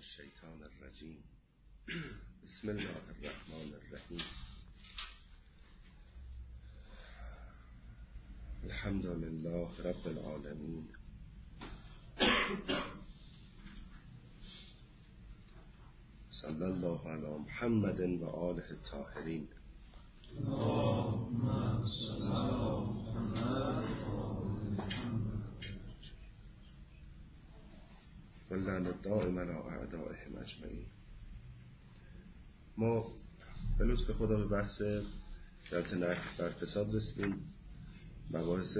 الشیطان الرجیم. بسم الله الرحمن الرحیم. الحمد لله رب العالمین. صلی الله علی محمد و آله الطاهرین. اللهم صل علی محمد واللعنة الدائم علی اعدائهم اجمعین. ما به لطف خدا به بحث جلسه نقد بر فساد رسیدیم. مباحث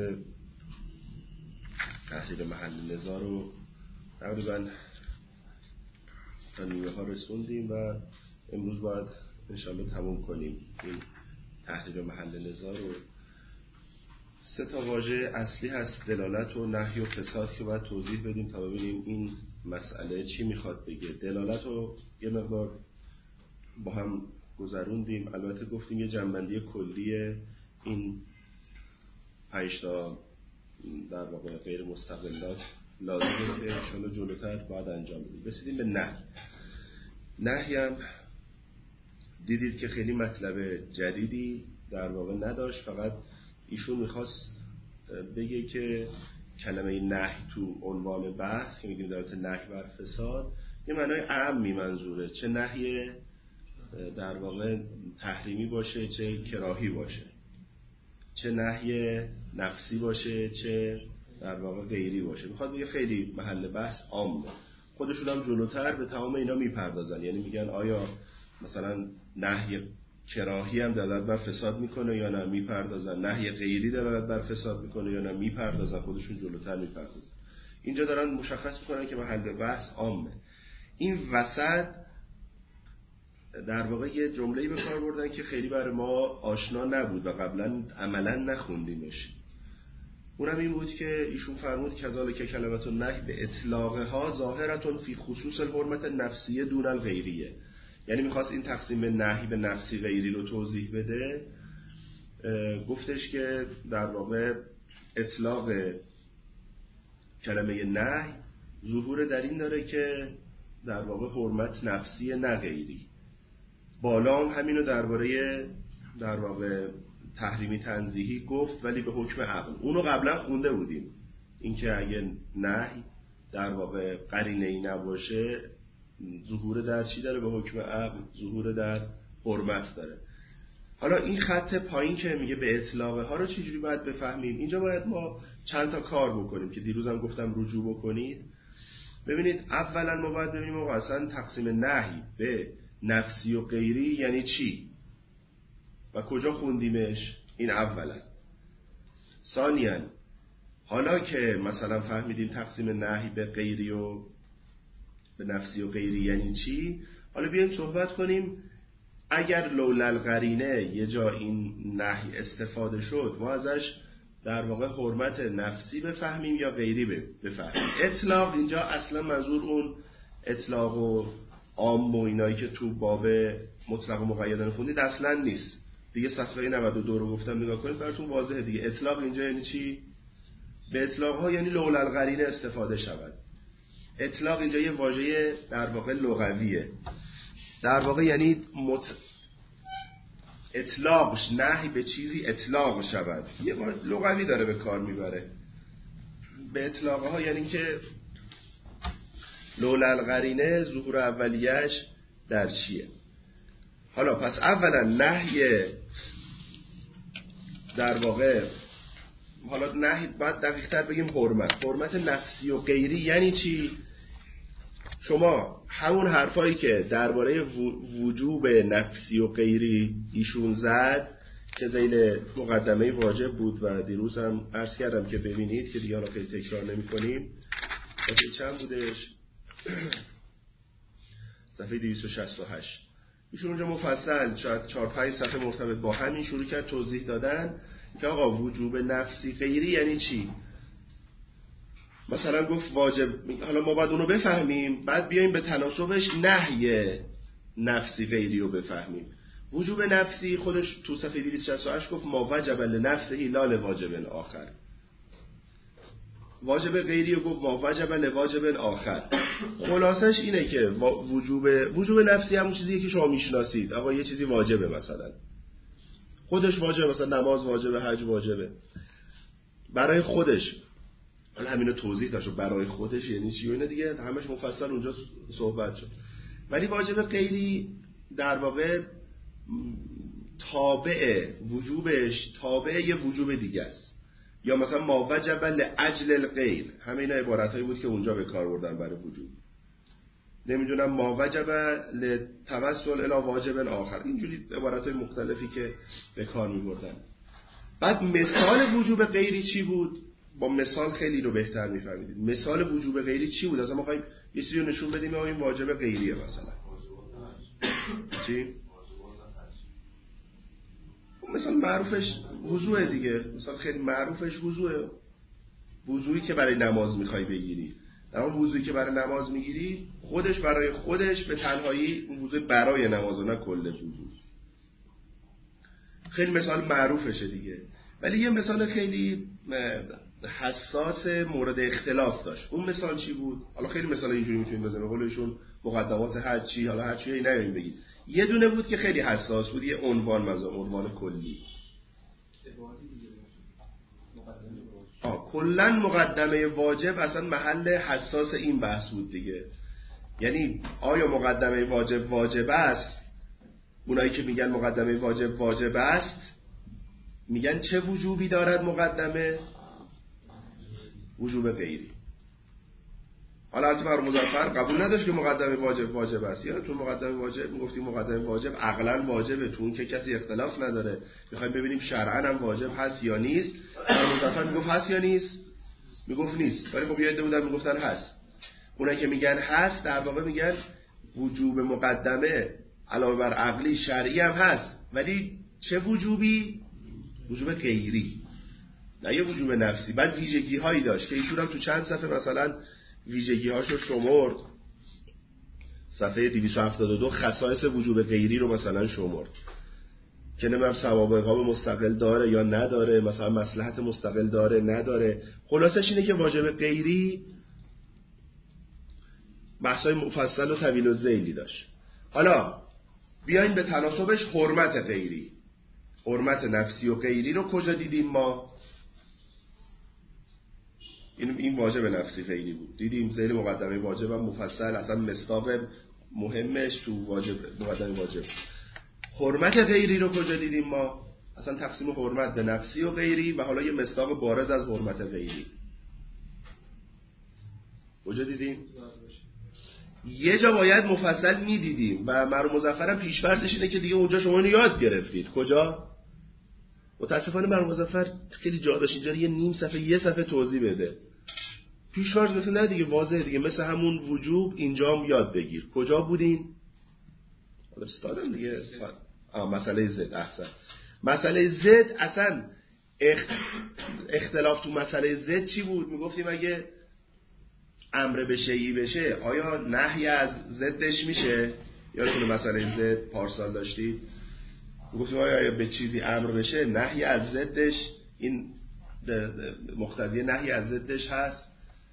تحلیل محل نزاع رو تقریبا تا نیمه ها رسوندیم و امروز باید انشاءالله تموم کنیم این تحلیل محل نزاع رو. 3 تا واژه اصلی هست: دلالت و نهی و فساد، که باید توضیح بدیم تا ببینیم این مسئله چی میخواد بگه. دلالت رو یه مقدار با هم گذروندیم، البته گفتیم یه جنبندی کلی این 5 تا در واقع غیر مستقلات لازمه که انشاءالله جلوتر باید انجام بدیم. رسیدیم به نهی. نهی هم دیدید که خیلی مطلب جدیدی در واقع نداشت، فقط ایشون میخواست بگه که کلمه نهی تو عنوان بحث که میگیم در نهی بر فساد یه معنای عامی منظوره، چه نهی در واقع تحریمی باشه چه کراهی باشه، چه نهی نفسی باشه چه در واقع غیری باشه. میخواد بگه خیلی محل بحث عامه. خودشون هم جلوتر به تمام اینا میپردازن، یعنی میگن آیا مثلا نهی کراهی هم دلالت بر فساد میکنه یا نه، میپردازن. نهی غیری دلالت بر فساد میکنه یا نه، میپردازن. خودشون جلوتر میپردازن. اینجا دارن مشخص میکنن که محل بحث عامه. این وسط در واقع یه جمله‌ای به کار بردن که خیلی برای ما آشنا نبود و قبلا عملا نخوندیمش. اونم این بود که ایشون فرمود کذالک کلمت النهی به اطلاقها ظاهرة فی خصوص الحرمت النفسیه دون الغیریه. یعنی میخواست این تقسیم نهی به نفسی غیری رو توضیح بده. گفتش که در واقع اطلاق کلمه نهی ظهور در این داره که در واقع حرمت نفسی نه غیری. بالا هم همینو درباره در واقع تحریمی تنزیهی گفت ولی به حکم عقل. اونو قبلا خونده بودیم، اینکه اگه نهی در واقع قرینه‌ای نباشه ظهور در چی داره؟ به حکم عقل، ظهور در حرمت داره. حالا این خط پایین که میگه به اطلاقه ها رو چجوری باید بفهمیم؟ اینجا باید ما چند تا کار بکنیم که دیروزم گفتم رجوع بکنید. ببینید، اولا ما باید ببینیم اصلا تقسیم نهی به نفسی و غیری یعنی چی و کجا خوندیمش. این اولا. ثانیا، حالا که مثلا فهمیدیم تقسیم نهی به غیری و به نفسی و غیری یعنی چی، حالا بیایم صحبت کنیم اگر لولا القرینه یه جا این نهی استفاده شد ما ازش در واقع حرمت نفسی بفهمیم یا غیری بفهمیم. اطلاق اینجا اصلا منظور اون اطلاق و عام و اینایی که تو باب مطلق و مقید خوندید اصلا نیست. دیگه صفحه 92 رو گفتم نگاه کنید براتون واضحه دیگه. اطلاق اینجا یعنی چی؟ به اطلاق ها یعنی لولا القرینه استفاده شود. اطلاق اینجا یه واژه در واقع لغویه، در واقع یعنی اطلاقش نهی به چیزی اطلاق شود، یه لغوی داره به کار میبره. به اطلاق ها یعنی که لولا القرینه ظهور اولیش در چیه. حالا پس اولا نهی در واقع، حالا نهی باید دقیق تر بگیم حرمت نفسی و غیری یعنی چی؟ شما همون حرفایی که درباره وجوب نفسی و غیری ایشون زد که ذیل مقدمه واجب بود و دیروز هم عرض کردم که ببینید که دیگه حالا خیلی تکرار نمی کنیم. صفحه چند بودش؟ صفحه 268. ایشون اونجا مفصل شاید 4-5 صفحه مرتبط با همین شروع کرد توضیح دادن که آقا وجوب نفسی غیری یعنی چی. مثلا گفت واجب، حالا ما باید اونو بفهمیم بعد بیایم به تناسبش نهی نفسی غیری رو بفهمیم. وجوب نفسی خودش تو صفحه 268 گفت ما وجب لنفسه لا لواجب آخر. واجب غیری و گفت واجب لواجب آخر. خلاصش اینه که وجوب نفسی همون چیزیه که شما میشناسید. آقا یه چیزی واجبه، مثلا خودش واجبه، مثلا نماز واجبه، حج واجبه برای خودش. حالا همینو توضیح داشت برای خودش یعنی چی و اینا دیگه همش مفصل اونجا صحبت شد. ولی واجب غیری در واقع تابع وجوبش تابع یه وجوب دیگه است. یا مثلا ما وجب لاجل الغیر، همین عبارتایی بود که اونجا به کار بردن برای وجوب. نمیدونم ما وجب لتوسل الی واجب آخر، اینجوری عبارتای مختلفی که به کار می‌بردن. بعد مثال وجوب غیری چی بود؟ با مثال خیلی رو بهتر می‌فهمیدید. مثال وجوب غیری چی بود؟ اصلا ما می‌خوایم یه چیزی رو نشون بدیم این واجب غیریه. مثلا چی؟ مثلا معروفش وضوء دیگه. مثلا خیلی معروفش وضوءه. وضوئی که برای نماز می‌خوای بگیری. در اون وضوئی که برای نماز می‌گیری خودش برای خودش به تنهایی اون وضوء برای نماز، نه کل وضو. خیلی مثال معروفشه دیگه. ولی یه مثال خیلی حساس مورد اختلاف داشت. اون مثال چی بود؟ حالا خیلی مثال اینجوری میتونید بزنید، به قولشون مقدمات حجی، حالا حجی نمی‌بینید بگید. یه دونه بود که خیلی حساس بود، یه عنوان کلی. کلا مقدمه واجب اصلا محل حساس این بحث بود دیگه. یعنی آیا مقدمه واجب است؟ اونایی که میگن مقدمه واجب است میگن چه وجوبی دارد مقدمه؟ وجوب غیری. حالا البته مرحوم مظفر قبول نداشت که مقدمه واجب است. یا تو مقدمه واجب میگفتیم مقدمه واجب عقلا واجبه، تو اون که کسی اختلاف نداره. میخوایم ببینیم شرعا هم واجب هست یا نیست. مرحوم مظفر میگفت هست یا نیست؟ میگفت نیست. ولی خب یه عده بودن میگفتن هست. اونایی که میگن هست در واقع میگن وجوب مقدمه علاوه بر عقلی شرعی هم هست، ولی چه وجوبی؟ وجوب غیری، نه یه وجوب نفسی. بعد ویژگی هایی داشت که ایشون هم تو چند صفحه مثلا ویژگی هاشو شمرد. صفحه 272 خصایص وجوب غیری رو مثلا شمرد که نمیم ثواب عقاب مستقل داره یا نداره، مثلا مصلحت مستقل داره نداره. خلاصش اینه که واجب غیری بحثای مفصل و طویل و ذیلی داشت. حالا بیاین به تناسبش حرمت غیری، حرمت نفسی و غیری رو کجا دیدیم ما؟ این واجب نفسی غیری بود، دیدیم ذیل مقدمه واجب هم مفصل، اصلا مصداق مهمش تو واجب مقدمه واجب. حرمت غیری رو کجا دیدیم ما؟ اصلا تقسیم حرمت به نفسی و غیری و حالا یه مصداق بارز از حرمت غیری کجا دیدیم؟ یه جا باید مفصل میدیدیم و مرحوم مظفر هم پیش‌فرضش اینه که دیگه اونجا شما اینو یاد گرفتید. کجا؟ متاسفانه مرحوم مظفر خیلی جا داشت اینجا یه نیم صفحه یه صفحه توضیح بده. پیش‌فرض مثل نه دیگه، واضحه دیگه، مثل همون وجوب اینجا هم یاد بگیر. کجا بودین؟ استادم دیگه. مسئله زد. احسن. مسئله زد اصلا اختلاف تو مسئله زد چی بود؟ میگفتیم اگه امر به شیئی بشه آیا نهی از ضدش میشه؟ یادتونه مسئله زد پارسال داشتید؟ میگفتیم آیا به چیزی امر بشه نهی از ضدش، این مقتضی نهی از ضدش هست؟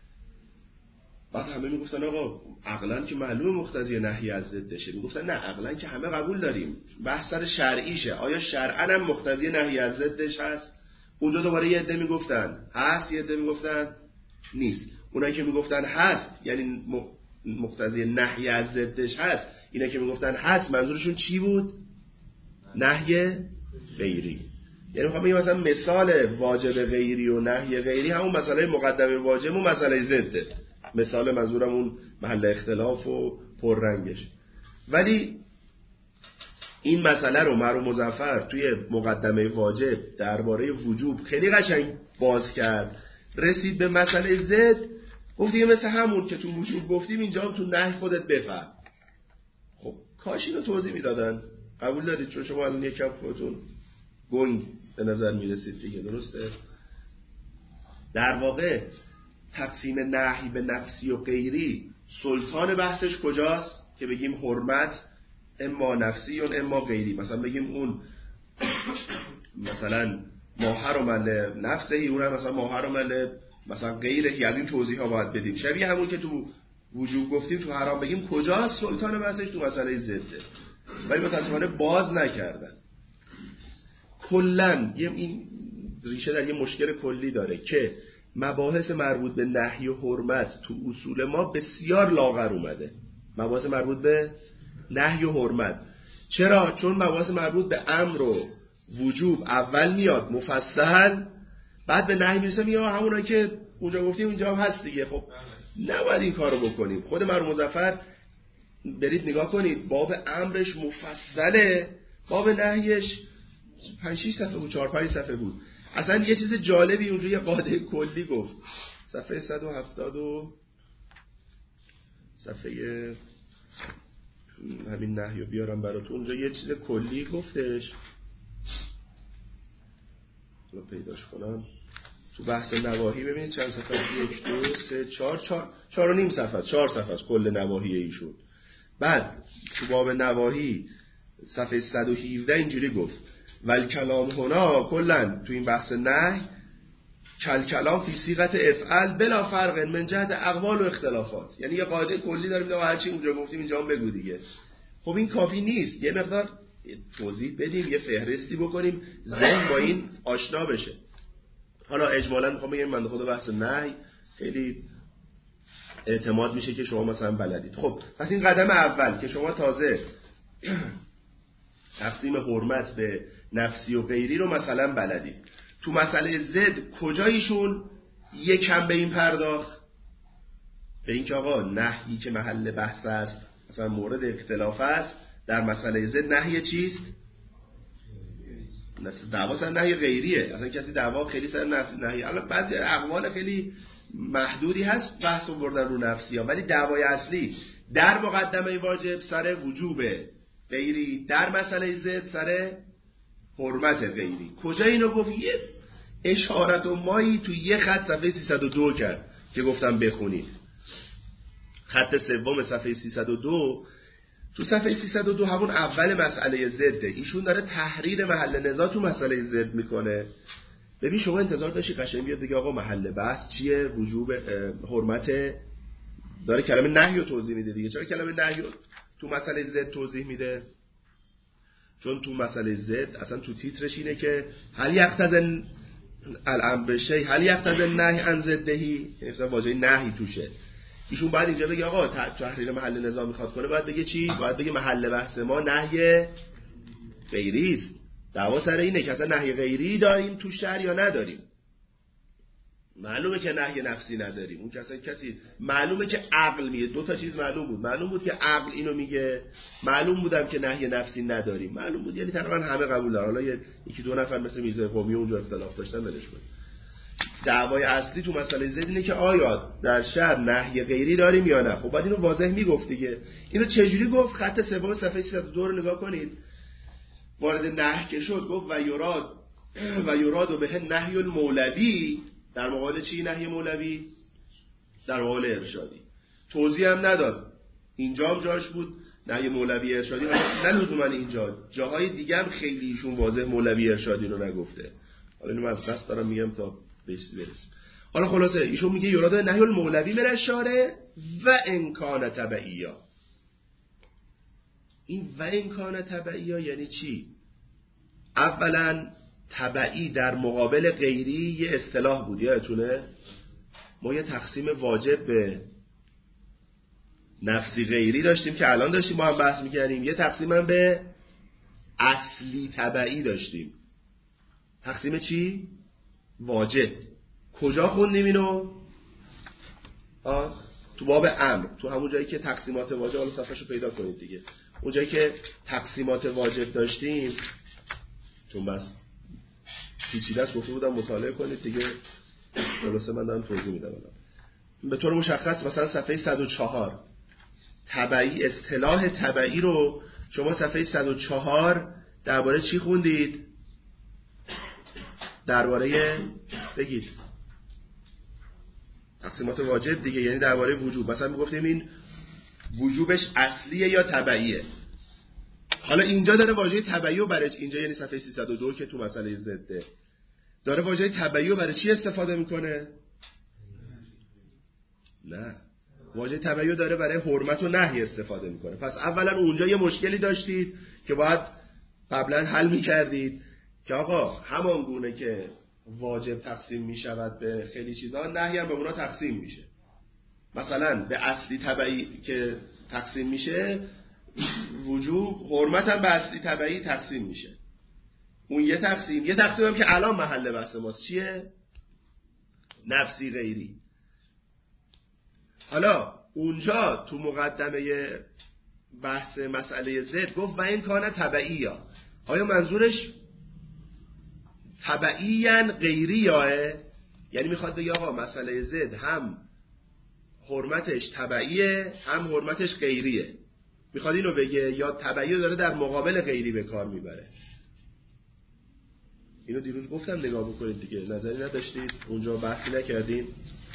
بعد همه میگفتن آقا عقلن که معلومه مقتضی نهی از ضدشه. میگفتن نه عقلن که همه قبول داریم، بحث سر شرعیشه، آیا شرعا هم مقتضی نهی از ضدش هست؟ اونجا دوباره یه عده میگفتن هست، یه عده میگفتن نیست. اونایی که میگفتن هست یعنی مقتضی نهی از ضدش هست، اینا که میگفتن هست منظورشون چی بود؟ نهی غیری. یعنی میخوام بگم مثلا مثال واجب غیری و نهی غیری همون مسئله مقدمه واجب و مسئله ضده. مثال منظورم اون محل اختلاف و پررنگش. ولی این مسئله رو مرحوم مظفر توی مقدمه واجب درباره وجوب خیلی قشنگ باز کرد. رسید به مسئله ضد، گفت دیگه مثل همون که تو وجوب گفتیم اینجا هم تو نهی خودت بفهم. خب کاش اینو توضیح میدادن. قبول دارید؟ چون شما الان یکم خودتون گنگ به نظر میرسید دیگه. درسته؟ در واقع تقسیم نهی به نفسی و غیری سلطان بحثش کجاست؟ که بگیم حرمت اما نفسی یا اما غیری. مثلا بگیم اون مثلا ما حرم نفسه، اون هم مثلا ما حرم مثلا غیر از این توضیح ها باید بدیم. شبیه همون که تو وجوب گفتیم تو حرام بگیم کجاست سلطان بحثش تو مسئله زده، ولی متاسفانه باز نکردن. کلاً این ریشه در یه مشکل کلی داره که مباحث مربوط به نهی و حرمت تو اصول ما بسیار لاغر اومده. مباحث مربوط به نهی و حرمت. چرا؟ چون مباحث مربوط به امر و وجوب اول میاد مفصل، بعد به نهی میرسه میاد همونایی که اونجا گفتیم اینجا هم هست دیگه. خب نباید این کارو بکنیم. خود مرحوم مظفر برید نگاه کنید، باب امرش مفصله، باب نهیش 5-6 صفحه بود، 4-5 صفحه بود. اصلا یه چیز جالبی اونجا یه قاعده کلی گفت، صفحه 170 و صفحه همین نهیو بیارم براتون. اونجا یه چیز کلی گفتش، حالا پیداش کنم. تو بحث نواهی ببینید چند صفحه، 1 2 3 4 و نیم صفحه، 4 صفحه است کل نواهی ایشون. بعد تو باب نواهی صفحه 117 اینجوری گفت ولی کلام هنا کلا تو این بحث نهی کلام فی صیغت افعل بلا فرق من جهت اقوال و اختلافات. یعنی یه قاعده کلی داریم و هر چی اونجا گفتیم اینجا هم بگو دیگه. خب این کافی نیست، یه مقدار توضیح بدیم، یه فهرستی بکنیم، ذهن با این آشنا بشه. حالا اجمالاً میخوام بگم من خود بحث نهی خیلی اعتماد میشه که شما مثلا بلدید. خب پس این قدم اول که شما تازه تقسیم حرمت به نفسی و غیری رو مثلا بلدید. تو مسئله زد کجایشون یکم به این پرداخت، به این که آقا نهی که محل بحث است مثلا مورد اختلاف است در مسئله زد نهی چیست؟ دعوا سر نهی غیریه. اصلا کسی دعوا خیلی سر نهی، الان بعضی اقوال خیلی محدودی هست بحث رو بردن رو نفسی ها، ولی دعوای اصلی در مقدمه واجب سر وجوب غیری، در مسئله زد سر حرمت غیری. کجا اینو گفت؟ یه اشارت و مایی تو یه خط صفحه 302 کرد که گفتم بخونید. خط سوم صفحه 302. تو صفحه 302 همون اول مسئله زده، ایشون داره تحریر محل نزاع تو مسئله زد میکنه. ببین شما انتظار داشتی قشنگ بیاد دیگه آقا محل بحث چیه؟ وجوب حرمت، داره کلمه نهی رو توضیح میده دیگه. چرا کلمه نهی رو تو مسئله زد توضیح میده؟ چون تو مسئله زد اصلا تو تیترش اینه که هل یقتضی الامر بشی هل یقتضی النهی عن ضدهی، مثلا واژه نهی توشه. ایشون بعد اینجا بگه آقا تحریر محل نزاع میخواد کنه، باید بگه چی؟ باید بگه محل بحث ما نهی غیری است. دعوا سر اینه که اصلا نهی غیری داریم تو شرع یا نداریم. معلومه که نهی نفسی نداریم، اون کسی معلومه که عقل میگه. دو تا چیز معلوم بود که عقل اینو میگه، معلوم بودم که نهی نفسی نداریم، معلوم بود، یعنی تقریبا همه قبول دارن. حالا یکی دو نفر مثل میرزا قمی اونجا اختلاف داشتن، ولش کن. دعوای اصلی تو مسئله زد اینه که آیا در شرع نهی غیری داریم یا نه. خب بعد اینو واضح میگفت دیگه. اینو چجوری گفت؟ خط سوم صفحه 302 رو نگاه کنید. وارد نهی که شد گفت و یراد به نهی المولوی، در مقابل چی نهی مولوی؟ در مقابل ارشادی. توضیح هم نداد. اینجا هم جاش بود نهی مولوی ارشادی، نه لزوما اینجا، جاهای دیگه هم خیلی ایشون واضح مولوی ارشادی رو نگفته. حالا اینو من از قصد دارم میگم تا بهش برسیم. حالا خلاصه ایشون میگه یراد نهی المولوی من اشاره و امکان تبعیه. این و امکان تبعیه یعنی چی؟ اولا تبعی در مقابل غیری یه اصطلاح بود، یادتونه؟ ما یه تقسیم واجب به نفسی غیری داشتیم که الان داشتیم ما هم بحث میکردیم، یه تقسیم هم به اصلی تبعی داشتیم. تقسیم چی؟ واجب. کجا خوندیم اینو؟ تو باب امر، تو همون جایی که تقسیمات واجب، حالا صفحه‌شو پیدا کنید دیگه، اون جایی که تقسیمات واجب داشتیم، چون بس پیچیده است گفته بودم مطالعه کنید دیگه، خلاصه من دارم توضیح میدم الان. به طور مشخص مثلا صفحه 104 تبعی، اصطلاح تبعی رو شما صفحه 104 درباره چی خوندید؟ درباره بگید تقسیمات واجب دیگه، یعنی درباره وجوب. مثلا میگفتیم این وجوبش اصلیه یا تبعیه. حالا اینجا داره واژه تبعی رو برای اینجا، یعنی صفحه 302 که تو مسئله زده داره واژه تبعی رو برای چی استفاده میکنه؟ نه، واژه تبعی داره برای حرمت و نهی استفاده میکنه. پس اولا اونجا یه مشکلی داشتید که باید قبلا حل میکردید که آقا همان گونه که واجب تقسیم میشود به خیلی چیزا، نهی هم به اونا تقسیم میشه. مثلا به اصلی تبعی که تقسیم میشه، وجوب، حرمت هم به اصلی تبعی تقسیم میشه. اون یه تقسیم هم که الان محل بحث ماست چیه؟ نفسی غیری. حالا اونجا تو مقدمه بحث مسئله زد گفت و این کانه تبعی ها. آیا منظورش تبعیاً غیری یاه؟ یعنی میخواد بگه آقا مسئله زد هم حرمتش تبعیه هم حرمتش غیریه. میخواد اینو بگه یا تبعی رو داره در مقابل غیری به کار میبره؟ اینو دیروز گفتم نگاه بکنید دیگه، نظری نداشتید اونجا بحثی نکردیم.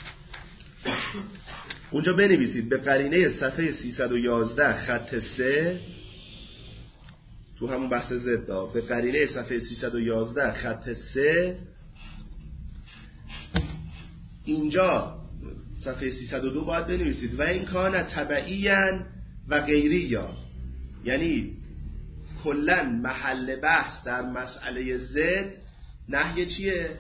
اونجا بنویسید به قرینه صفحه 311 خط 3 تو همون بحث زد، به قرینه صفحه 311 خط 3 اینجا صفحه 302 باید بنویسید و این کانه تبعیاً و غیریا. یعنی کلن محل بحث در مسئله زد نهی چیه؟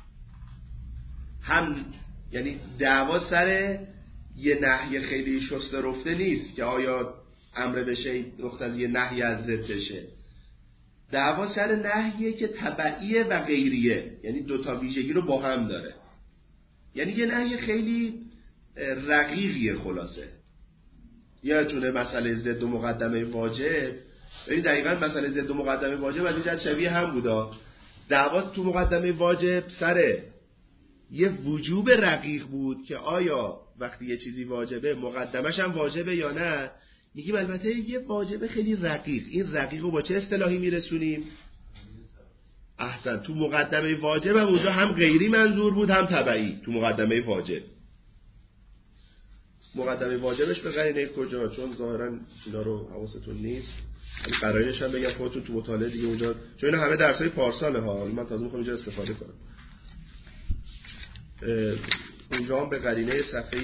هم یعنی دعوا سر یه نهی خیلی شسته رفته نیست که آیا امر بشه مقتضی نهی از زد بشه. دعوا سر نهیه که تبعیه و غیریه، یعنی دوتا ویژگی رو با هم داره. یعنی یه نهی خیلی رقیقیه. خلاصه یادتونه مسئله زد و مقدمه واجب، ببین دقیقاً مسئله زد و مقدمه واجب از این جهت شبیه هم بودا. دعوا تو مقدمه واجب سر یه وجوب رقیق بود که آیا وقتی یه چیزی واجبه مقدمش هم واجبه یا نه. میگیم البته یه واجب خیلی رقیق، این رقیق رو با چه اصطلاحی میرسونیم؟ احسن، تو مقدمه واجب هم اونجا هم غیری منظور بود هم تبعی. تو مقدمه واجب، مقدمه واجبش به قرینه کجا؟ چون ظاهرا اینا رو حواستون نیست، قرینش هم بگم خودتون تو مطالعه دیگه اونجا، چون اینا همه درسای پارساله ها، من تازه میخوام اینجا استفاده کنم. اونجا هم به قرینه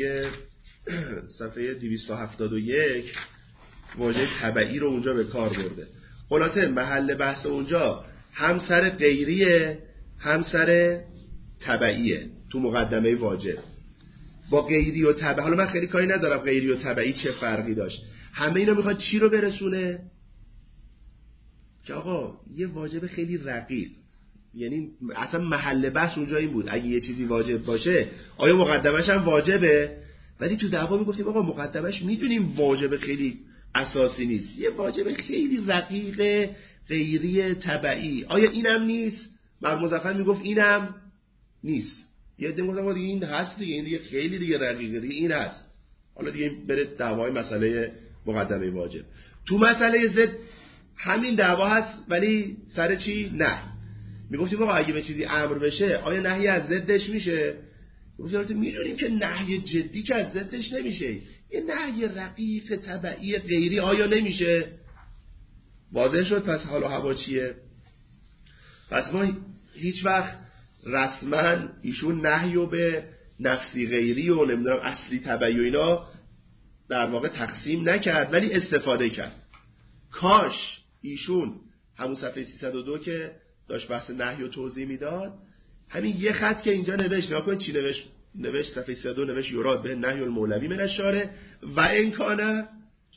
صفحه 271 واژه تبعی رو اونجا به کار برده. خلاصه محل بحث اونجا هم سر غیریه هم سر تبعیه تو مقدمه واجب. با غیری و تبعی، حالا من خیلی کاری ندارم غیری و تبعی چه فرقی داشت، همه اینا میخواد چی رو برسونه؟ که آقا یه واجب خیلی رقیق، یعنی اصلا محل بحث اونجا این بود اگه یه چیزی واجب باشه آیا مقدمش هم واجبه؟ ولی تو دعوا میگفتیم آقا مقدمش میدونیم واجب خیلی اساسی نیست، یه واجب خیلی رقیق غیری تبعی، آیا اینم نیست؟ مرحوم مظفر میگفت اینم نیست. یه عده میگفتن دیگه این هست دیگه، این دیگه خیلی دیگه رقیقه دیگه، این هست. حالا دیگه بره دعوای مسئله مقدمه واجب. تو مسئله زد همین دعوا هست ولی سر چی؟ نه. میگفتیم آقا اگه به چیزی امر بشه آیا نهی از ضدش میشه؟ میگفتیم میدونیم که نهی جدی که از ضدش نمیشه، یه نهی رقیق تبعی غیری آیا نمیشه؟ واضح شد پس حال و هوا چیه؟ پس ما هیچ وقت رسما ایشون نهیو به نفسی غیری و نمیدونم اصلی تبعی و اینا در واقع تقسیم نکرد ولی استفاده کرد. کاش ایشون همون صفحه 302 که داشت بحث نهی و توضیح میداد همین یه خط که اینجا نوشت، نگاه کنید چی نوشت صفحه 302 نوشت یراد به نهی المولوی من الشارع و این کانه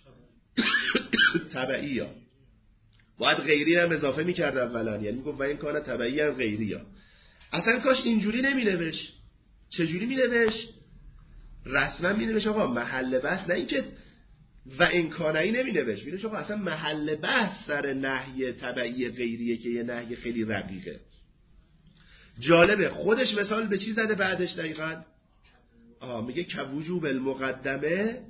تبعی ها، باید غیری هم اضافه میکرد اولا، یعنی میگفت و این کانه تبعی هم غیری ها. اصلا کاش اینجوری نمی نوشت. چجوری می نوشت؟ رسما می نوشت آقا محل بحث، نه اینکه و این کانهی نمی نوشت، می نوشت آقا اصلا محل بحث سر نهی تبعی غیریه که یه نهی خیلی رقیقه. جالبه خودش مثال به چی زده بعدش دقیقا؟ میگه که وجوب المقدمه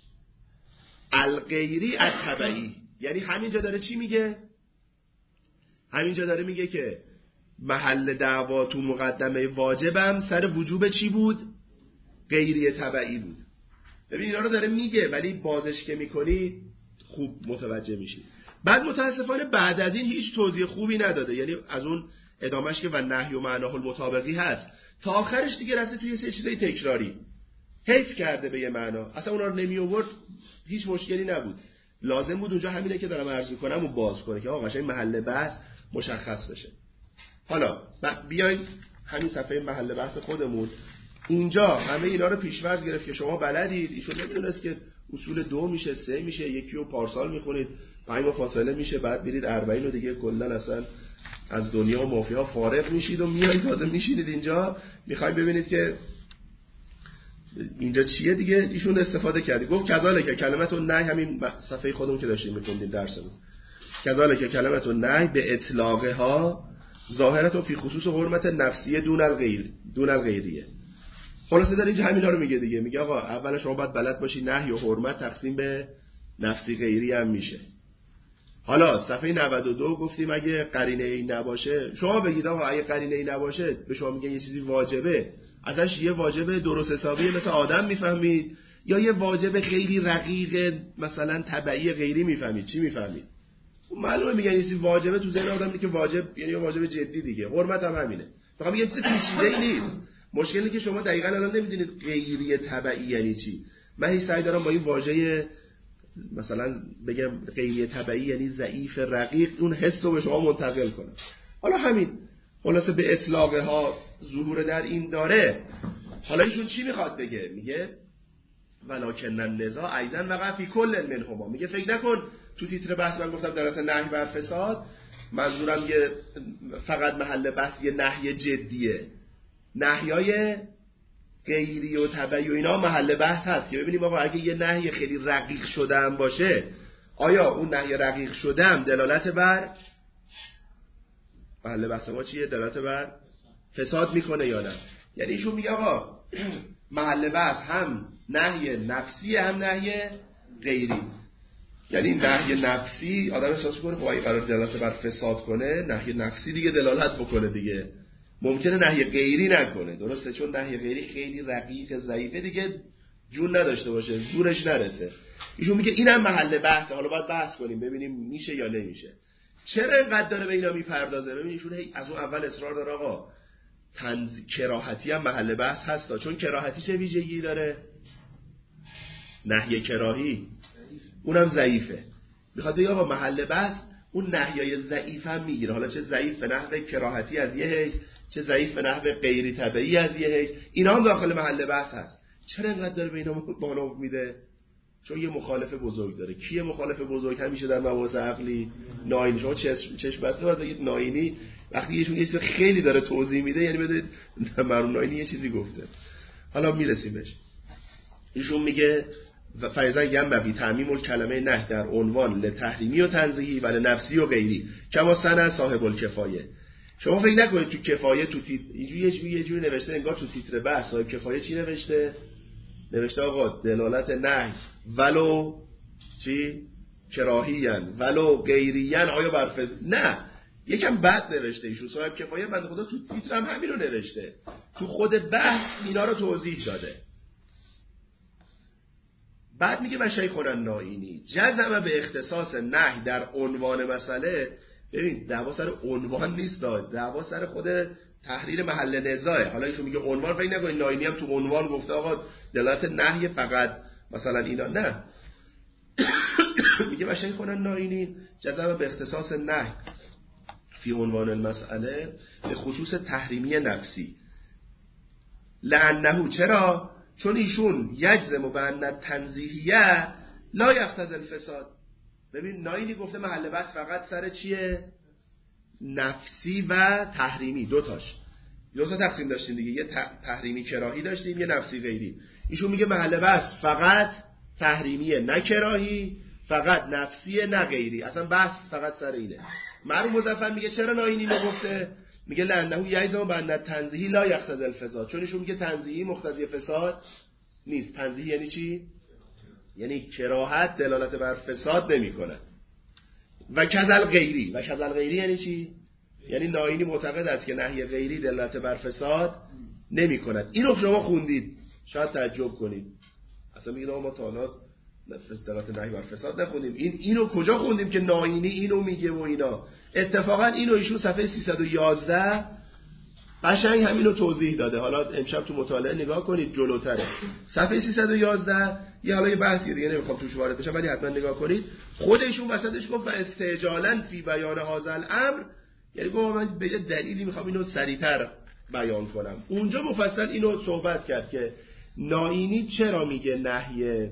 الغیری التبعی. یعنی همینجا داره چی میگه؟ همینجا داره میگه که محل دعوا تو مقدمه واجبم سر وجوب چی بود؟ غیری تبعی بود. ببین اینا رو داره میگه ولی بازش که میکنی خوب متوجه میشی. بعد متاسفانه بعد از این هیچ توضیح خوبی نداده، یعنی از اون ادامهش که و نهی و معناه المطابقی هست تا آخرش دیگه رفته توی یه سری چیزای تکراری. حیف کرده به یه معنا، اصلا اونا رو نمی آورد هیچ مشکلی نبود. لازم بود اونجا همینه که دارم عرض میکنم و باز کنه که آقا قشنگ محل بحث مشخص بشه. حالا بیاین همین صفحه محل بحث خودمون، اینجا همه اینا رو پیش‌فرض گرفت که شما بلدید. ایشون نمیدونست که اصول 2 میشه 3 میشه، یکی رو پارسال میخونید 5 فاصله میشه، بعد میرید 40 و دیگه کلا اصلا از دنیا و مافیا فارغ میشید و میایید تازه میشینید اینجا میخواید ببینید که اینجا چیه دیگه. ایشون استفاده کردی، گفت کذالک کلمت النهی، همین صفحه خودمون که داشتیم میخوندیم درسمون، کذالک کلمت النهی به اطلاقها ظاهرت و فی خصوص حرمت نفسیه دون الغیریه. خلاصه در اینجا همینا رو میگه دیگه، میگه آقا اول شما باید بلد باشی نهی و حرمت تقسیم به نفسی غیری هم میشه. حالا صفحه 92 گفتیم اگه قرینه ای نباشه، شما بگید آقا اگه قرینه ای نباشه به شما میگن یه چیزی واجبه، ازش یه واجب درست حسابی مثل آدم میفهمید یا یه واجب خیلی رقیق مثلا تبعی غیری میفهمید؟ چی میفهمید؟ معلومه میگن یه چیزی واجبه، تو ذهن آدم اینه که واجب یعنی واجب جدی دیگه. حرمت هم همینه. فقط میگم چیز پیچیده‌ای نیست. مشکلی که شما دقیقاً الان نمیدونید غیری تبعی یعنی چی. من هیچ سعی دارم با این واژه مثلا بگم غیری تبعی یعنی ضعیف رقیق اون حس رو به شما منتقل کنم. حالا همین خلاصه به اطلاقها ظهور در این داره. حالا ایشون چی میخواد بگه؟ میگه ولکن النزاع ایضا وقع فی کل منهما. میگه فکر نکن تو تیتر بحث من گفتم دلالت نهی بر فساد، منظورم یه فقط محل بحث یه نهی جدیه. نهیای غیری و تبعی و اینا محل بحث هست که ببینیم آقا اگه یه نهی خیلی رقیق شده هم باشه، آیا اون نهی رقیق شده هم دلالت بر محل بحث ما چیه؟ دلالت بر فساد میکنه یا نه؟ یعنی ایشون میگه آقا محل بحث هم نهی نفسی هم نهی غیری. یعنی نهی نفسی آدم احساس میکنه خب اگه قرار دلالت بر فساد کنه، نهی نفسی دیگه دلالت بکنه دیگه، ممکنه نهی غیری نکنه، درسته؟ چون نهی غیری خیلی رقیق ضعیفه دیگه، جون نداشته باشه، زورش نرسه. ایشون میگه اینم محل بحثه. حالا باید بحث کنیم ببینیم میشه یا نمیشه. چرا اینقدر داره به اینا میپردازه؟ ببین ایشون از اون اول اصرار داره آقا کراهتی هم محل بحث هستا. چون کراهتی چه ویژگی داره؟ نهی کراهی اونم ضعیفه. میخواد بگه آقا محل بحث اون نهیای ضعیف هم میگیره، حالا چه ضعیف به نحو کراهتی از یه حیث، چه ضعیف به نحو غیری طبیعی از یه حیث، اینا هم داخل محل بحث هست. چرا اینقدر داره به اینا بالا میده؟ چون یه مخالف بزرگ داره. کیه مخالف بزرگ؟ همیشه در مباحث عقلی ناینی. شما چشم بسته باید بگید ناینی وقتی یه چیز خیلی داره توضیح میده یعنی بدید مرحوم ناینی یه چیزی گفته. حالا میرسیمش. ایشون میگه فایزن ینبغی تعمیم الکلمه نه در عنوان لتحریمی و تنزیهی و لنفسی و غیری کما سنه صاحب الکفایه. شما فکر نکنید تو کفایه تو اینجوری یه جوری نوشته انگار تو تیتر بحث صاحب کفایه چی نوشته؟ نوشته آقا دلالت نهی ولو چی؟ کراهیان ولو غیریان آیا بر نه، یکم بد نوشته ایشون. صاحب کفایه بنده خدا تو تیتر هم همین رو نوشته، تو خود بحث اینا رو توضیح داده. بعد میگه و شیخنا النائینی جزم به اختصاص نهی در عنوان مسئله. ببین دعوا سر عنوان نیست، دعوا سر خود تحریر محل نزاعه. حالا ایشون میگه عنوان، فکر نکنید نائینی هم تو عنوان گفته آقا دلالت نهی فقط مثلا اینا، نه. میگه و شیخنا النائینی جزم به اختصاص نهی فی عنوان المسئله به خصوص تحریمی نفسی لعنه. چرا؟ چون ایشون یجزم به ان تنزیهیه لا یقتضی الفساد. ببین ناینی گفته محل بحث فقط سر چیه؟ نفسی و تحریمی. دو تا تقسیم داشتیم دیگه، یه تحریمی کراهی داشتیم، یه نفسی غیری. ایشون میگه محل بحث فقط تحریمیه نه کراهی، فقط نفسیه نه غیری، اصلا بحث فقط سر اینه. مرحوم مظفر میگه چرا ناینی گفته؟ میگه لعنه یجزم به ان تنزیهی لا یقتضی الفساد. چون ایشون میگه تنزیهی مقتضی فساد نیست. تنزیهی یعنی چی؟ یعنی کراهت دلالت بر فساد نمیکنه. و کذل غیری، و کذل غیری یعنی چی؟ یعنی ناینی معتقد است که نهی غیری دلالت بر فساد نمیکند. اینو شما خوندید شاید تعجب کنید، اصلا میگید ما تا الان دلالت نهی بر فساد نخوندیم. اینو کجا خوندیم که ناینی اینو میگه و اینا؟ اتفاقا اینو ایشون صفحه 311 قشنگ همینو توضیح داده. حالا امشب تو مطالعه نگاه کنید جلوتره. صفحه 311 یه بحثی دیگه نمیخوام توش وارد بشم ولی حتما نگاه کنید. خودشون وسطش گفت و استعجالاً فی بیان هذا الامر، یعنی گفت من به یه دلیلی میخوام اینو سریعتر بیان کنم. اونجا مفصل اینو صحبت کرد که نائینی چرا میگه نهی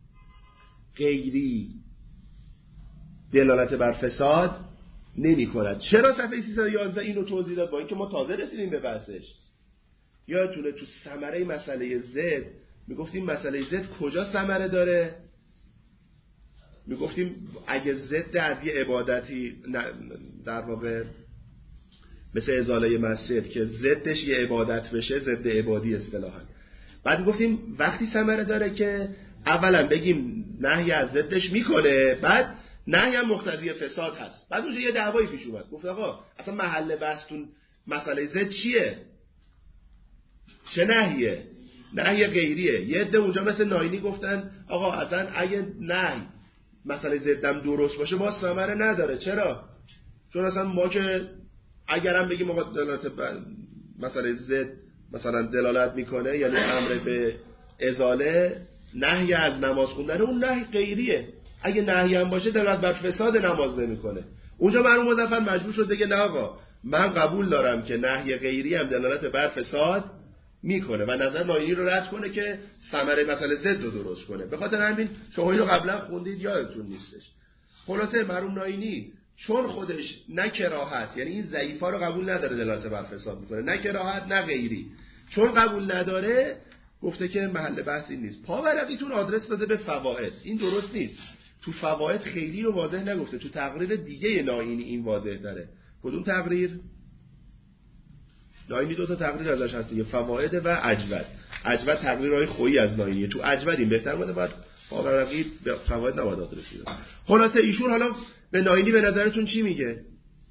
غیری دلالت بر فساد نمی کند. چرا صفحه 311 اینو توضیح داد؟ با اینکه ما تازه رسیدیم به بحثش. یادتونه تو ثمره مسئله زد میگفتیم مسئله زد کجا ثمره داره؟ میگفتیم اگه ضد از یه عبادتی در واقع مثل ازاله مسجد که ضدش یه عبادت بشه، ضد عبادی اصطلاحاً. بعد میگفتیم وقتی ثمره داره که اولا بگیم نهی از ضدش میکنه، بعد نهی هم مقتضی فساد هست. بعد اونجا یه دعوایی پیش اومد. گفت آقا اصلا محل بحثتون مسئله ضد چیه؟ چه نهیه؟ نهی غیریه. یه عده اونجا مثل ناینی گفتن آقا اصلا اگه نهی مسئله ضدم درست باشه ما ثمره نداره. چرا؟ چون اصلا ما که اگرم بگیم آقا دلالت مسئله ضد مثلا دلالت میکنه، یعنی امر به ازاله، نهی از نماز خوندن اون نهی غیریه. اگه نهی هم باشه دلالت بر فساد نماز نمیکنه. اونجا مرحوم مظفر مجبور شد بگه نه آقا من قبول دارم که نهی غیری هم دلالت بر فساد میکنه و نظر ناینی رو رد کنه که ثمره مسئله ضد رو درست کنه. به خاطر همین شما اینو قبلا خوندید یادتون نیستش. خلاصه مرحوم ناینی چون خودش نه کراهت، یعنی این ضعیفا رو قبول نداره دلالت بر فساد میکنه، نه کراهت نه غیری، چون قبول نداره گفته که محل بحث این نیست. پاورقیتون آدرس داده به فواید، این درست نیست. تو فواید خیلی رو واضح نگفته، تو تقریر دیگه ناینی این واضح داره. کدوم تقریر؟ ناینی 2 تا تقریر ازش هست دیگه، فواید و عجود. عجود تقریرهای خویی از ناینیه، تو عجود این بهتر بوده، بعد پاورقی به فواید نباید آدرس بده. خلاصه ایشون حالا به ناینی به نظرتون چی میگه؟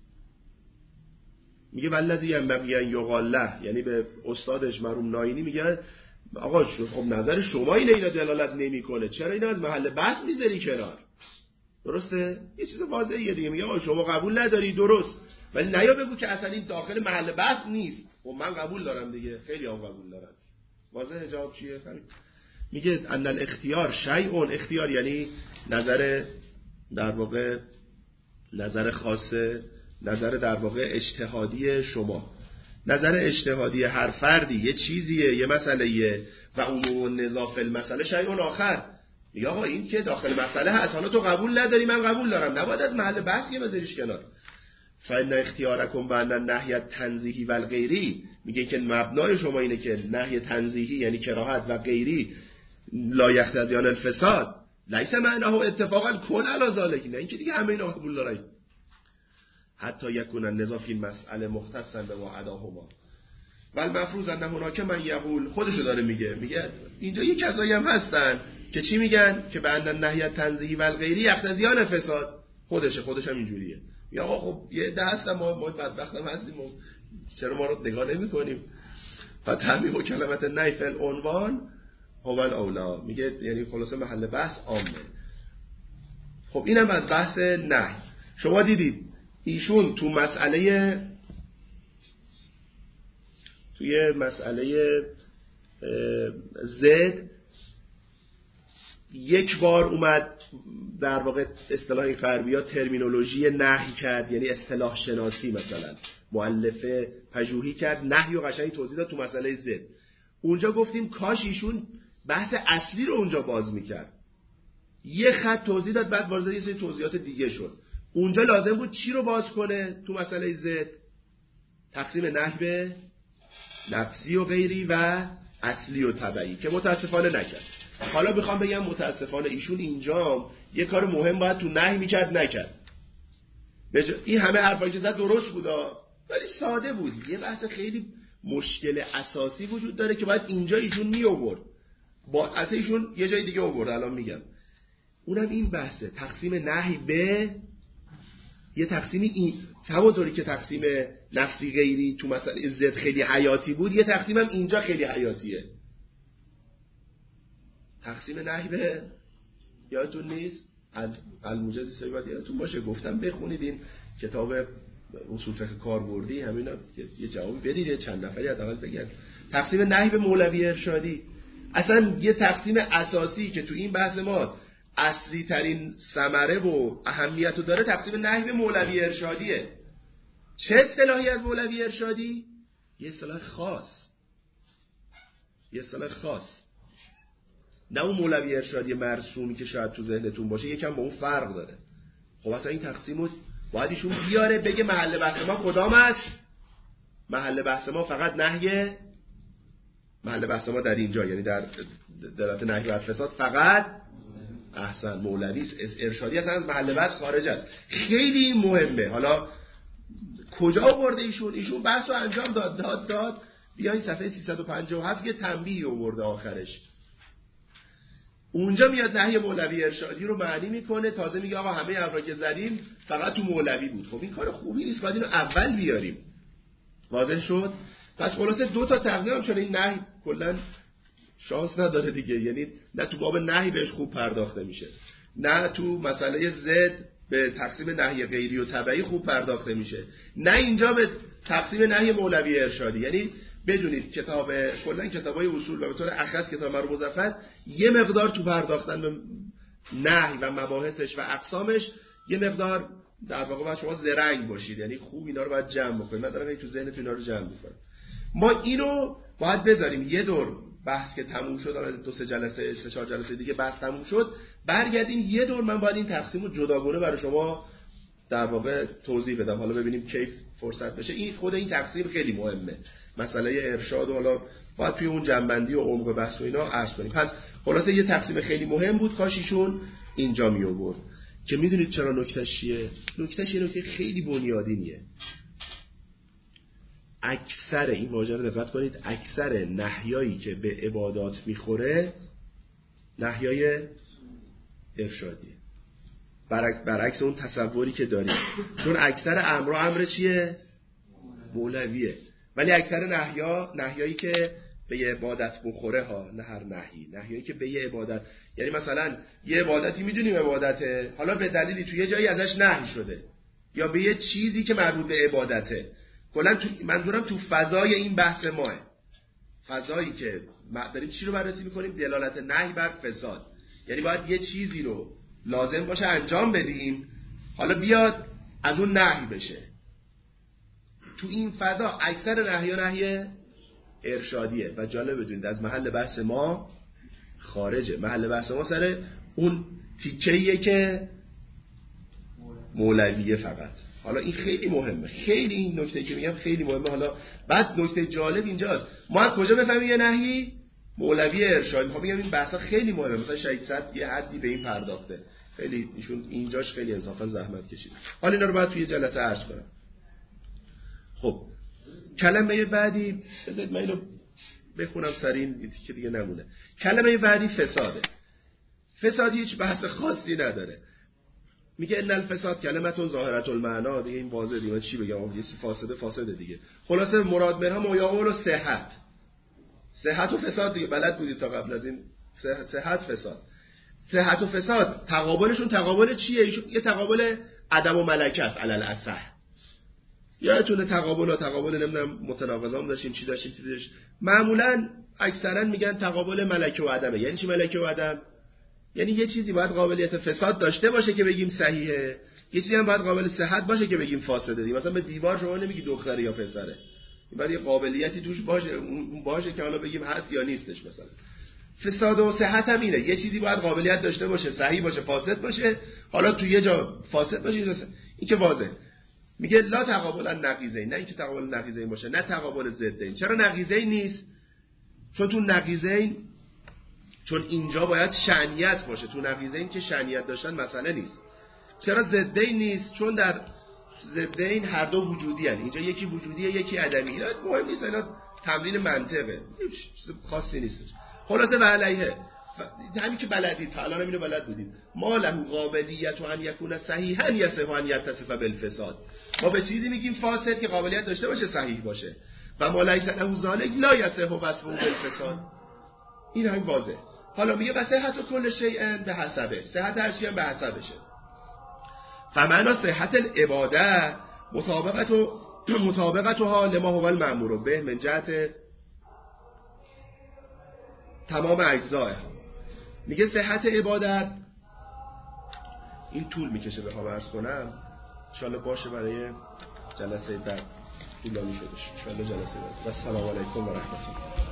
میگه والذی ینبغی ان یقال له، یعنی به استادش مرحوم ناینی میگه آقا خب نظر شما اینه اینا دلالت نمیکنه، چرا اینا از محل بحث میذاری کنار؟ درسته؟ یه چیز واضحه دیگه. میگه آقا شما قبول نداری درست، ولی نیا بگو که اصلا این داخل محل بحث نیست. خب من قبول دارم دیگه، خیلی هم قبول دارن. واضحه جواب چیه؟ میگه ان الاختیار شیء، اختیار یعنی نظر در واقع نظر خاصه، نظر در واقع اجتهادی شما. نظر اجتهادی هر فردی یه چیزیه، یه مسئله‌ایه و عموم نظاف المسئله شیء آخر. میگه آقا این که داخل مسئله هست، حالا تو قبول نداری من قبول دارم، نباید از محل بحث یه بذاریش کنار. فإن اختیارکم بین النهی تنزیهی و الغیری، میگه که مبنای شما اینه که نهی تنزیهی یعنی کراهت و غیری لا یقتضیان الفساد، لیس معناه اتفاقا کل علی ذلک، نه اینکه دیگه همه اینا قبول دارن. حتی یکون النظام فی المسئله مختصا به ما عداهما بل مفروض ان هناک من یقول، خودشو داره میگه اینجا یه کسایی هم هستن که چی میگن که به ان النهی تنزیهی و الغیری یقتضیان فساد. خودش هم اینجوریه. یا آقا خب یه ده هستن ما بدبخت هم هستیم، چرا ما رو نگاه نمی‌کنیم؟ فتحمی و کلمت نهی فی العنوان هو الاولا، میگه یعنی خلاصه محل بحث عامه. خب اینم از بحث نهی. شما دیدید ایشون توی مسئله زد یک بار اومد در واقع اصطلاح غربی‌ها ترمینولوژی نهی کرد، یعنی اصطلاح شناسی، مثلا مؤلفه پژوهی کرد نهی و قشنگ توضیح داد تو مسئله زد. اونجا گفتیم کاش ایشون بحث اصلی رو اونجا باز میکرد، یه خط توضیح داد بعد وارد یه سری توضیحات دیگه شد. اونجا لازم بود چی رو باز کنه تو مسئله زد؟ تقسیم نهی به نفسی و غیری و اصلی و تبعی که متاسفانه نکرد. حالا بخوام بگم متاسفانه ایشون اینجا یه کار مهم باید تو نهی میکرد نکرد. این همه حرفایی که زد درست بودا ولی ساده بود. یه بحث خیلی مشکل اساسی وجود داره که باید اینجا ایشون می آورد. با ایشون یه جای دیگه آورد الان میگم. اونم این بحثه تقسیم نهی به یه تقسیمی این همونطوری که تقسیم نفسی غیری تو مسئله زد خیلی حیاتی بود، یه تقسیم هم اینجا خیلی حیاتیه. تقسیم نهی به یادتون نیست؟ از الموجز سیبت یادتون باشه گفتم بخونید این کتاب اصول فقه کاربردی همینا یه جوابی بدید، چند نفری حداقل بگن. تقسیم نهی به مولوی ارشادی اصلا یه تقسیم اساسی که تو این بحث ما اصلی ترین ثمره و اهمیت رو داره، تقسیم نهی به مولوی ارشادیه. چه اصطلاحی از مولوی ارشادی؟ یه اصطلاح خاص، نه اون مولوی ارشادی مرسومی که شاید تو ذهنتون باشه، یکم با اون فرق داره. خب اصلا این تقسیم رو باید ایشون بیاره بگه محل بحث ما کدام است. محل بحث ما فقط نهی، محل بحث ما در اینجا یعنی در دلالت نهی بر فساد فقط احسن مولوی است. ارشادی اصلا از محل بحث خارج است. خیلی مهمه. حالا کجا آورده ایشون بحث رو انجام داد بیاین صفحه 357 یه تنبیه آورده آخرش. اونجا میاد نهی مولوی ارشادی رو معنی میکنه، تازه میگه آقا همه ابرا که زدیم فقط تو مولوی بود. خب این کار خوبی نیست، باید اینو اول بیاریم. واضح شد؟ پس خلاصه دو تا تقدیم، چون این نهی کلا شانس نداره دیگه، یعنی نه تو باب نهی بهش خوب پرداخته میشه، نه تو مسئله زد به تقسیم نهی غیری و تبعی خوب پرداخته میشه، نه اینجا به تقسیم نهی مولوی ارشادی. یعنی بدونید کلا کتابای اصول و به طور اخص کتاب مرحوم مظفر یه مقدار تو پرداختن به نهی و مباحثش و اقسامش یه مقدار در واقع باید شما زرنگ باشید، یعنی خوب اینا رو باید جمع بکنید. من دارم تو ذهنتون اینا رو جمع میکنم. ما اینو باید بذاریم یه دور بحث که تموم شد، حالا 2-3 جلسه 3-4 جلسه دیگه بحث تموم شد، برگردیم یه دور من باید این تقسیم رو جداگانه برای شما در واقع توضیح بدم. حالا ببینیم کی فرصت بشه. این خود این تقسیم خیلی مهمه، مسئله ارشاد و حالا باید توی اون جنبندی و عمق بحث و اینا عرض کنیم. پس خلاصه یه تقسیم خیلی مهم بود، کاش ایشون اینجا می آورد. که میدونید چرا نکتهش چیه؟ نکتهش یه نکته خیلی بنیادینیه. اکثر این واژه رو دقت کنید، اکثر نهیایی که به عبادات میخوره نهیای ارشادیه، برعکس اون تصوری که داریم. چون اکثر امر چیه؟ مولویه. ولی اکثر نهیایی که به یه عبادت بخوره ها، نه هر نهیایی که به یه عبادت، یعنی مثلا یه عبادتی میدونیم عبادته، حالا به دلیلی تو یه جایی ازش نهی شده، یا به یه چیزی که مربوط به عبادته. کلا منظورم تو فضای این بحث ماه، فضایی که داریم چی رو بررسی میکنیم؟ دلالت نهی بر فساد. یعنی باید یه چیزی رو لازم باشه انجام بدیم، حالا بیاد از اون نهی بشه. تو این فضا اکثر نهی ارشادیه و جالب بدونید از محل بحث ما خارجه. محل بحث ما سر اون تیکه‌ایه که مولویه فقط. حالا این خیلی مهمه، خیلی این نکته که میگم خیلی مهمه. حالا بعد نکته جالب اینجاست، ما از کجا بفهمیم یه نهی مولوی ارشادی؟ میخوام بگم این بحثا خیلی مهمه. مثلا شهید صد یه حدی به این پرداخته، خیلی ایشون اینجاش خیلی انصافا زحمت کشید. حالا اینا رو بعد توی جلسه عرض کنم. خب کلمه بعدی بذارید من اینو بخونم سریع که دیگه نمونه. کلمه بعدی فساده. فساد هیچ بحث خاصی نداره. میگه ان الفساد کلمتون ظاهرة المعنا، دیگه این واضحه دیگه، چی بگم؟ یه فاسده دیگه. خلاصه مراد منها مویاقول و صحت و فساد دیگه بلد بودید تا قبل از این. صحت و فساد تقابلشون تقابل چیه؟ ایشون یه تقابل عدم و ملکه است علل اصح. یادتونه تقابل نمیدونم متناقضام داشتیم چی داشتیم. معمولا اکثرا میگن تقابل ملکه و عدمه. یعنی چی ملکه و عدم؟ یعنی یه چیزی باید قابلیت فساد داشته باشه که بگیم صحیحه، یه چیزی هم باید قابل صحت باشه که بگیم فاسده. دیگه مثلا به دیوار شما نمیگی دختره یا پسره، باید یه قابلیتی توش باشه که حالا بگیم هست یا نیستش. مثلا فساد و صحت هم اینه، یه چیزی باید قابلیت داشته باشه، صحیح باشه، فاسد باشه. حالا تو یه جا فاسد باشه، این که واضحه. میگه لا تقابل النقیضین، نه اینکه تقابل نقیضین باشه، نه تقابل ضدین. چرا نقیضین نیست؟ چون تو نقیضین، چون اینجا باید شأنیت باشه، تو نقیضین که شأنیت داشتن مسئله نیست. چرا ضدین نیست؟ چون در ضدین هر دو وجودی هستند. اینجا یکی وجودیه یکی عدمی. اینا مهم نیست، اینا تمرین منطقه، خاصی نیست. خلاصه و علیه همین که بلدید، تا الان اینو بلد بودید. ما له قابلیت ان یکون صحیحا یصح ان یتصف بالفساد. ما به چیزی میگیم فاسد که قابلیت داشته باشه، صحیح باشه. و ما لیس له ذالک لا یصح وصفه بالفساد. این هم واضحه. حالا میگه صحت کل شیء به حسبه، صحت هر چیزی هم به حسبشه. فمعنا صحت العباده مطابقتها لما هو المأمور به من جهت تمام اجزاه. میگه صحت عبادت این طول میکشه بخوام عرض کنم، انشالله باشه برای جلسه بعد، طولانی شدش انشالله جلسه بعد. و السلام علیکم و رحمت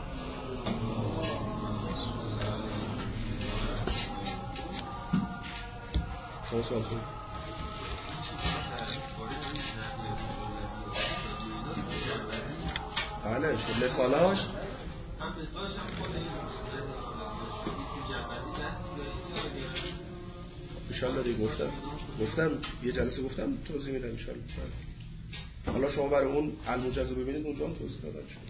الله. بله شد مثالاش انشالله دیگه گفتم یه جلسه گفتم توضیح میدم انشالله. حالا شما برای اون الموجز رو ببینید اونجا هم توضیح دادم شد.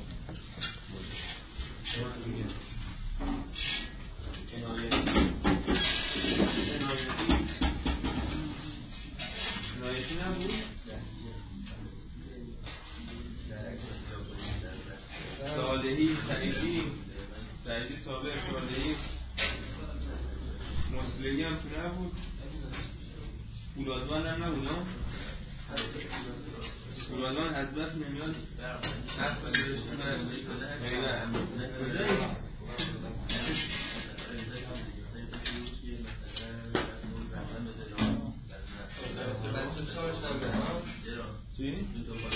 صالحی سعیدی صالح صالحی مسلمی هم تو نبود، فولادوان هم نبود ها، فولادوان از بس نمیاد چی؟